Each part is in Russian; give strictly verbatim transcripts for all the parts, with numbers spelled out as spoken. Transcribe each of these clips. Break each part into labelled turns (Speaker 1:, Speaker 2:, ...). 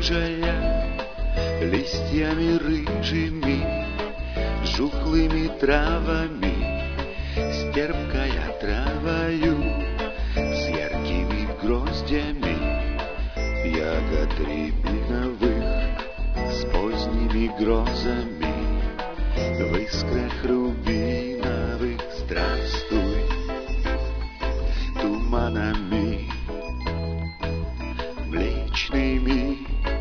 Speaker 1: рыжая, листьями рыжими, жухлыми травами, с терпкой отравою, с яркими гроздями ягод рябиновых, с поздними грозами, в искрах рубиновых. Здравствуй, туманами млечными,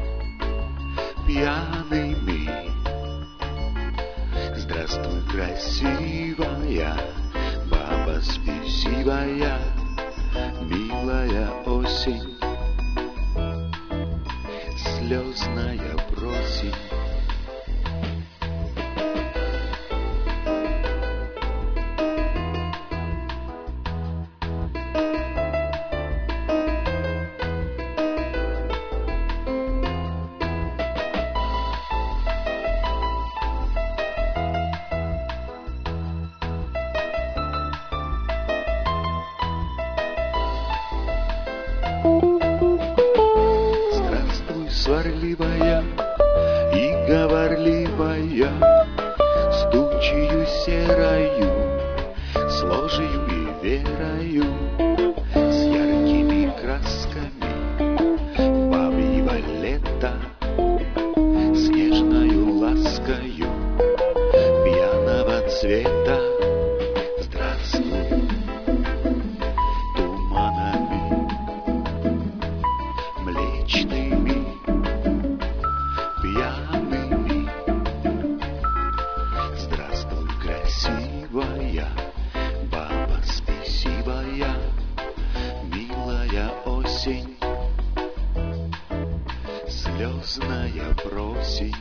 Speaker 1: пьяными. Здравствуй, красивая баба спесивая, милая осень, слезная просень. Здравствуй, сварливая и говорливая, с тучею серою, с ложью и верою, с яркими красками бабьего лета, с нежною ласкою пьяного цвета. Здравствуй, туманами млечными, пьяными. Здравствуй, красивая баба спесивая, милая осень, слезная просень.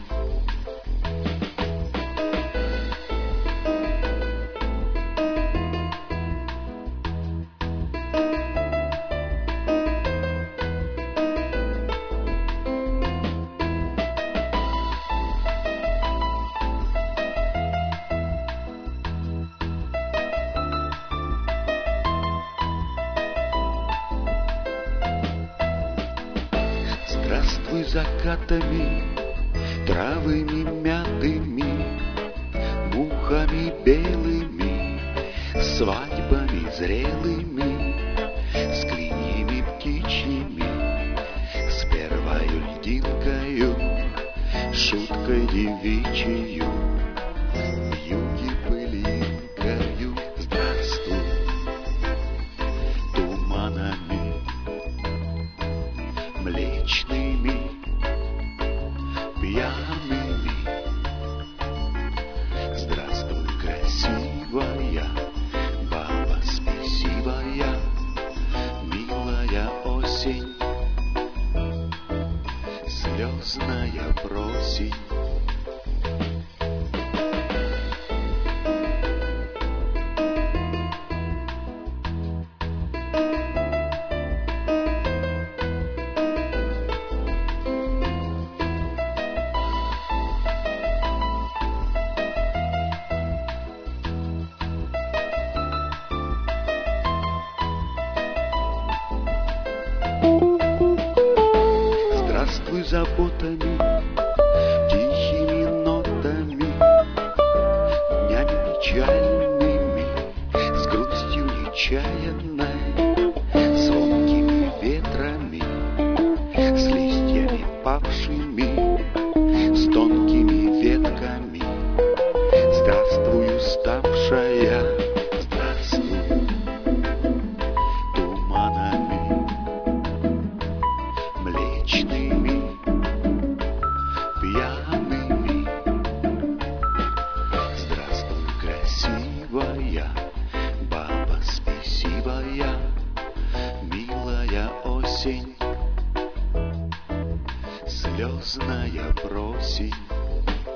Speaker 1: Здравствуй, закатами, травами мятыми, мухами белыми, свадьбами зрелыми, с клиньями птичьими, с первою льдинкою, шуткой девичью, вьюги пылинкою. Здравствуй, туманами млечными, пьяными. Здравствуй, красивая баба спесивая, милая осень, слезная просень. Здравствуй, заботами, тихими нотами, днями печальными, с грустью нечаянной, звонкими ветрами, с листьями павшими, с тонкими ветками. Здравствуй, уставшая, здравствуй, туманами млечными, пьяными. Здравствуй, красивая баба спесивая, милая осень, слезная просень.